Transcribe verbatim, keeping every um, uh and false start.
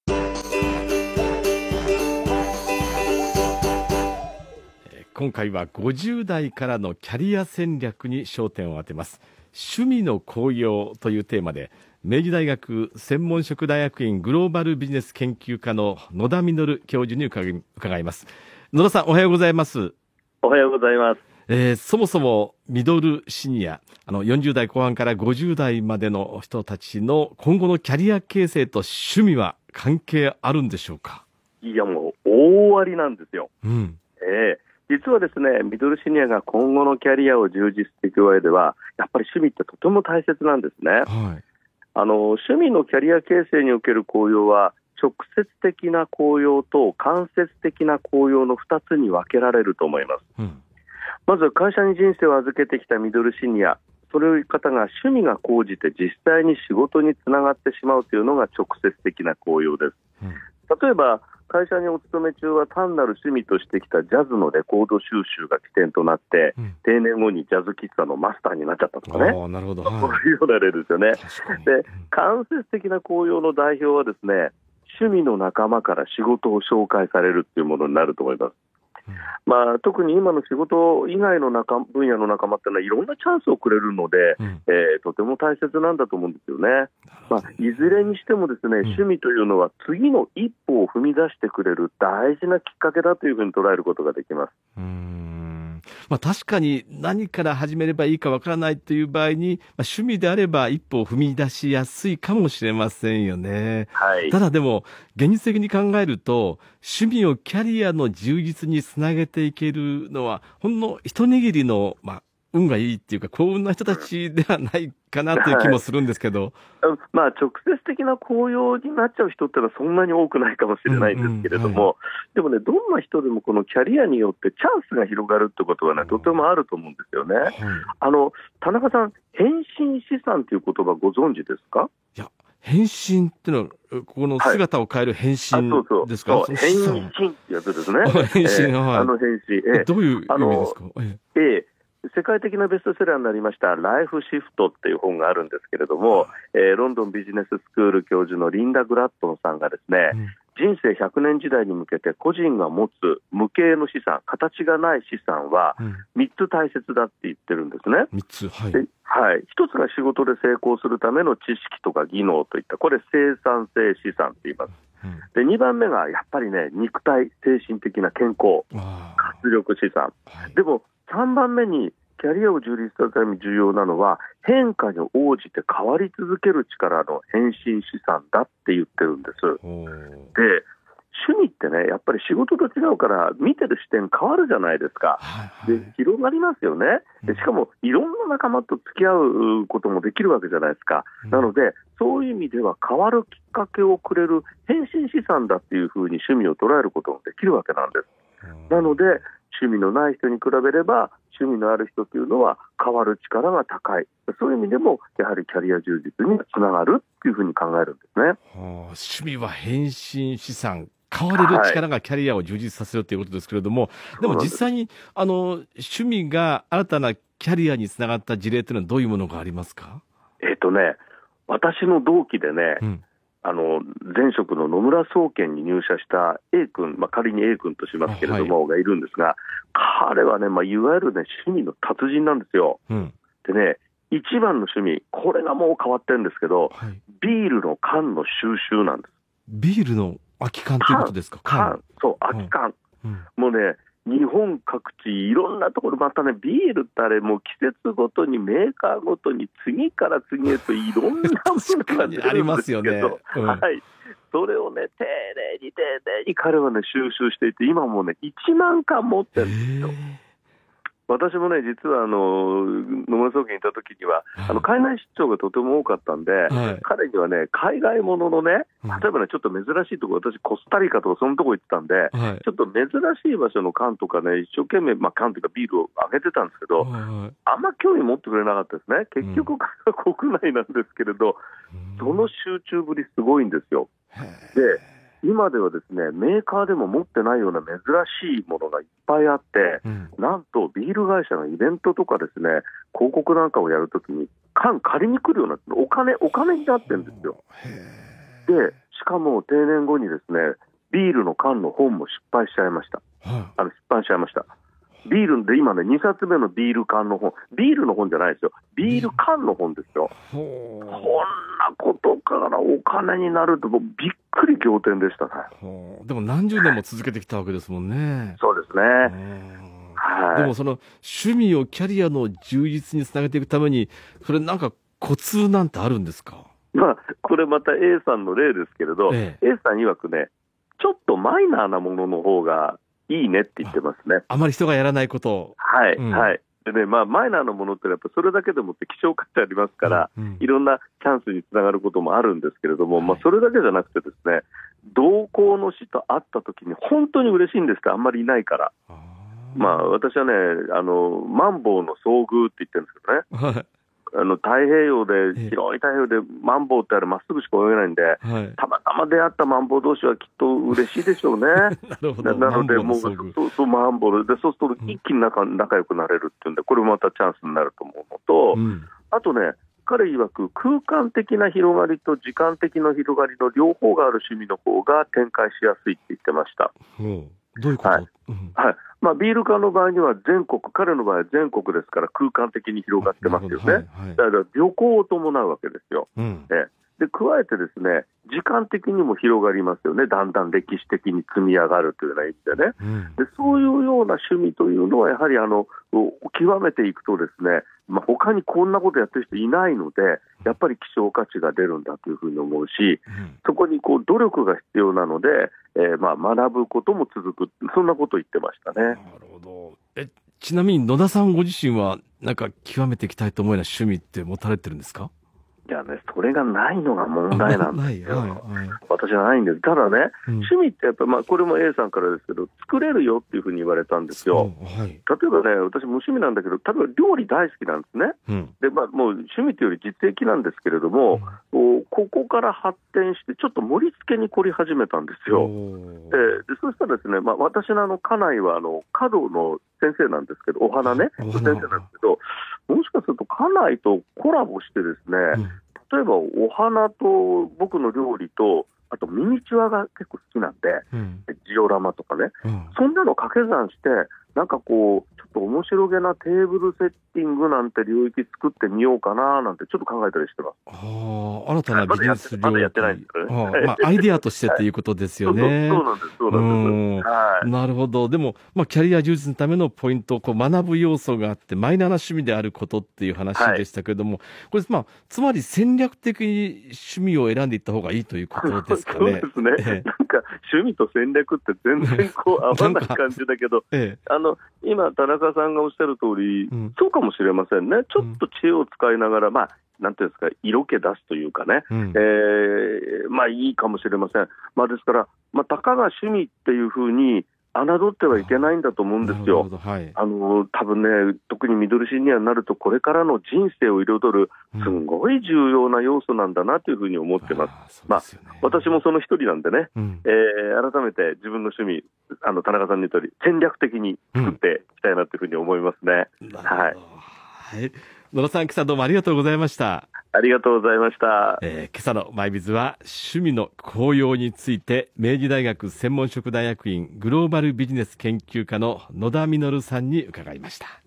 今回はごじゅう代からのキャリア戦略に焦点を当てます。趣味の効用というテーマで、明治大学専門職大学院グローバルビジネス研究科の野田実教授に伺い、伺います。野田さん、おはようございます。 おはようございます。 えー、そもそもミドルシニア、あのよんじゅう代後半からごじゅう代までの人たちの今後のキャリア形成と趣味は関係あるんでしょうか？ いや、もう大ありなんですよ。 うん、 えー、実はですね、ミドルシニアが今後のキャリアを充実していく上では、やっぱり趣味ってとても大切なんですね。 はい、 あの趣味のキャリア形成における効用は、直接的な効用と間接的な効用のふたつに分けられると思います。 うん、 まず会社に人生を預けてきたミドルシニア、それを方が趣味が高じて実際に仕事につながってしまうというのが直接的な効用です。 うん、 例えば会社にお勤め中は単なる趣味としてきたジャズのレコード収集が起点となって、うん、定年後にジャズ喫茶のマスターになっちゃったとかね。 あ、なるほど、はい、 そういうような例ですよね。で、間接的な効用の代表はですね、趣味の仲間から仕事を紹介されるっていうものになると思います。うん、まあ、特に今の仕事以外の仲分野の仲間ってのはいろんなチャンスをくれるので、うん、えー、とても大切なんだと思うんですよね。まあ、いずれにしてもですね、うん、趣味というのは次の一歩を踏み出してくれる大事なきっかけだというふうに捉えることができます。 うーん、まあ、確かに何から始めればいいかわからないという場合に、まあ、趣味であれば一歩を踏み出しやすいかもしれませんよね。 はい、 ただでも現実的に考えると、趣味をキャリアの充実につなげていけるのはほんの一握りの、まあ、運がいいっていうか幸運な人たちではないかなという気もするんですけど、 はい、まあ、直接的な効用になっちゃう人ってのはそんなに多くないかもしれないんですけれども、うんうん、はい、でもね、どんな人でもこのキャリアによってチャンスが広がるってことはね、とてもあると思うんですよね。はい、あの田中さん、変身資産という言葉ご存知ですか？ いや、変身ってのはここの姿を変える変身ですか？ はい、そうそうそう、変身ってやつですね。 変身、 えー、 はい、 あの変身、えー、 どういう意味ですか？ えー世界的なベストセラーになりましたライフシフトっていう本があるんですけれども、えー、ロンドンビジネススクール教授のリンダ・グラットンさんがですね、うん、人生ひゃくねん時代に向けて個人が持つ無形の資産、形がない資産はみっつ大切だって言ってるんですね。 みっつ、はい、 はい、ひとつが仕事で成功するための知識とか技能といった、これ生産性資産って言います。でにばんめがやっぱりね、肉体、精神的な健康、活力資産、はい、でもさんばんめにキャリアを充実するために重要なのは変化に応じて変わり続ける力の変身資産だって言ってるんです。で、趣味ってね、やっぱり仕事と違うから見てる視点変わるじゃないですか。はいはい、で広がりますよね。でしかもいろんな仲間と付き合うこともできるわけじゃないですか。うん、なのでそういう意味では変わるきっかけをくれる変身資産だっていうふうに趣味を捉えることもできるわけなんです。うん、なので趣味のない人に比べれば趣味のある人というのは変わる力が高い。そういう意味でもやはりキャリア充実につながるっていうふうに考えるんですね。はあ、 趣味は変身資産、変われる力がキャリアを充実させるということですけれども、はい、でも実際にあの趣味が新たなキャリアにつながった事例というのはどういうものがありますか？ えっとね、私の同期でね、うん、あの前職の野村総研に入社した A 君、まあ、仮に A 君としますけれども、はい、がいるんですが、彼はね、まあ、いわゆる、ね、趣味の達人なんですよ。うん、でね、一番の趣味、これがもう変わってるんですけど、はい、ビールの缶の収集なんです。 ビールの空き缶ということですか？ 缶、そう、空き缶、うんうん、もうね、日本各地いろんなところ、またね、ビールってあれもう季節ごとにメーカーごとに次から次へといろんなものが出るんですけどありますよね。うん、 はい、それをね、丁寧に丁寧に彼はね収集していて、今もねいちまんかん持ってるんですよ。私もね、実はあの野村総研にいた時には、はい、あの海外出張がとても多かったんで、はい、彼にはね、海外もののね、例えばね、ちょっと珍しいところ、私コスタリカとかそのとこ行ってたんで、はい、ちょっと珍しい場所の缶とかね、一生懸命、まあ、缶というかビールをあげてたんですけど、はいはい、あんま興味持ってくれなかったですね。結局、うん、国内なんですけれど、うん、その集中ぶりすごいんですよ。で、今ではですね、メーカーでも持ってないような珍しいものがいっぱいあって、うん、なんとビール会社がイベントとかですね、広告なんかをやるときに缶借りに来るようなお金お金になってるんですよ。で、 しかも定年後にですね、ビールの缶の本も失敗しちゃいました。はい、あの出版しちゃいました。ビールで今ね、にさつめのビール缶の本、ビールの本じゃないですよ、ビール缶の本ですよ。こんなことからお金になると、もうびっくり仰天でしたね。 でも何十年も続けてきたわけですもんね。 そうですね。 はい、でもその趣味をキャリアの充実につなげていくために、それなんかコツなんてあるんですか？ まあ、これまた A さんの例ですけれど、ええ、A さん曰くね、ちょっとマイナーなものの方がいいねって言ってますね。 あ, あまり人がやらないことを。 はい、 うん、 はい。でね、まあ、マイナーなものってやっぱそれだけでもって希少価値ありますから、うんうん、いろんなチャンスにつながることもあるんですけれども、はい、まあ、それだけじゃなくてですね、同行の死と会った時に本当に嬉しいんですって、あんまりいないから。あまあ、私はね、あの、マンボウの遭遇って言ってるんですけどね。はいあの太平洋で、広い太平洋でマンボウってあれまっすぐしか泳げないんで、はい、たまたま出会ったマンボウ同士はきっと嬉しいでしょうね。なので、もうそうそうマンボウで、そうすると一気に仲、うん、仲良くなれるっていうんで、これもまたチャンスになると思うのと、うん、あとね、彼曰く空間的な広がりと時間的な広がりの両方がある趣味の方が展開しやすいって言ってました。 うんどういうこと？ はいうんはいまあ、ビール缶の場合には全国、彼の場合は全国ですから空間的に広がってますよね。はいはい、だから旅行を伴うわけですよ。うんえで加えてですね、時間的にも広がりますよね。だんだん歴史的に積み上がるというような意味でね、うん、でそういうような趣味というのはやはりあの極めていくとですね、まあ、他にこんなことやってる人いないので、やっぱり希少価値が出るんだというふうに思うし、うん、そこにこう努力が必要なので、えー、まあ学ぶことも続く、そんなことを言ってましたね。 なるほど。えちなみに野田さんご自身はなんか極めていきたいと思うような趣味って持たれてるんですか？ いやね、それがないのが問題なんですよ。はいはい、私はないんです。ただね、うん、趣味ってやっぱ、まあ、これも A さんからですけど、作れるよっていうふうに言われたんですよ。はい、例えばね、私無趣味なんだけど、例えば料理大好きなんですね。うん、で、まあ、もう趣味というより実益なんですけれども、うん、ここから発展して、ちょっと盛り付けに凝り始めたんですよ。で、でそうしたらですね、まあ、私のあの家内はあの華道の先生なんですけど、お花ね、先生なんですけど、もしかすると家内とコラボしてですね、うん、例えばお花と僕の料理と、あとミニチュアが結構好きなんで、うん、ジオラマとかね、うん、そんなの掛け算して、なんかこう、ちょっと面白げなテーブルセッティングなんて領域作ってみようかななんてちょっと考えたりしてます。 ああ、新たなビジネス領域。 まだやってないんですけどね。 あまあ、アイディアとしてっていうことですよね。 そうなんです、そうなんです。 はい、なるほど。でも、まあ、キャリア充実のためのポイント、こう学ぶ要素があって、マイナーな趣味であることっていう話でしたけれども、はい、これ、まあ、つまり戦略的に趣味を選んでいった方がいいということですかね。 そうですね。ええ、なんか、趣味と戦略って全然こう合わない感じだけど、ええ、あの、今、田中さんがおっしゃる通り、うん、そうかもしれませんね。ちょっと知恵を使いながら、まあ、なんていうんですか、色気出すというかね、うん、えー、まあいいかもしれません。まあですから、まあ、たかが趣味っていうふうに侮ってはいけないんだと思うんですよ。はい、あの多分ね、特にミドルシニアになると、これからの人生を彩る、すごい重要な要素なんだなというふうに思ってます。うん、まあ、私もその一人なんでね、うん、えー、改めて自分の趣味、あの田中さんの言った通り、戦略的に作っていきたいなというふうに思いますね。うん、はい。 はい、野田さん、今朝どうもありがとうございました。 ありがとうございました。 えー、今朝のマイビズは趣味の効用について、明治大学専門職大学院グローバルビジネス研究科の野田実さんに伺いました。